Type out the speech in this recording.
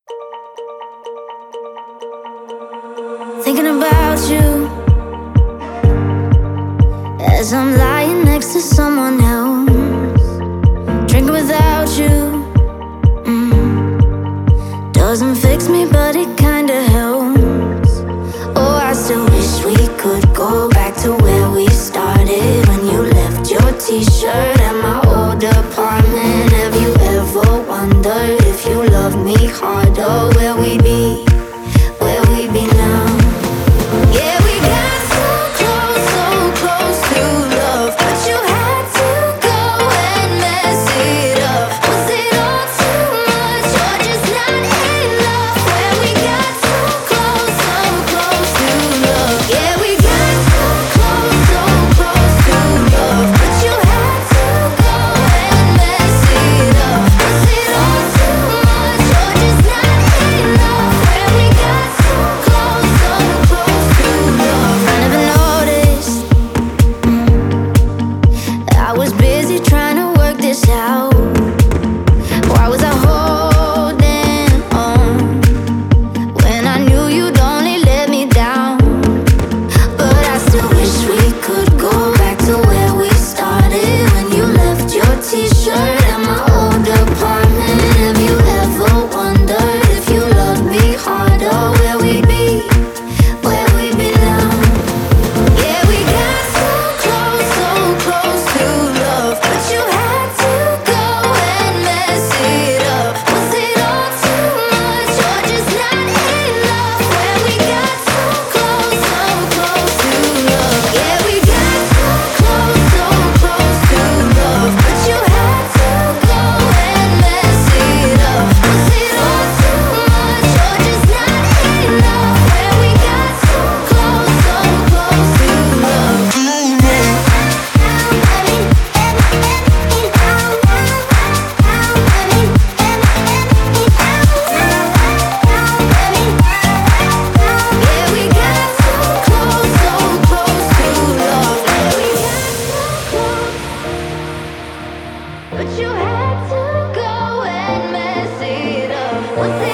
Thinking about you as I'm lying next to someone else, drinking without you. Doesn't fix me, but it kinda helps. Oh, I still wish we could go back to where we started, when you left your t-shirt at my old apartment. Have you ever wondered if you loved me harder, where we'd be, where we'd be now? Yeah, we got so close to love, but you had to go and mess it up. Was it all too much, or just not enough? Where we got so close to love. Yeah, we got so close to love, but you had to go and mess it up. Was it all too much, or just not enough? Where we got so close to love. I never noticed. I was busy trying to work this out. Why was I holding on when I knew you'd only let me down? But I still wish we could go back to where we started, when you left your t-shirt at my old apartment. Have you ever wondered if you loved me harder, where we'd be, where we'd be now? Yeah, we got so close to love, but you had to go and mess it up. Was it all too much, or just not enough? Where we got so close to love. Yeah, we got so close to love, but you had to go and mess it up. Was it all too much, or just not enough? Where we got so close to love. Yeah, we got so close to love. But you had to go and mess it up. Was it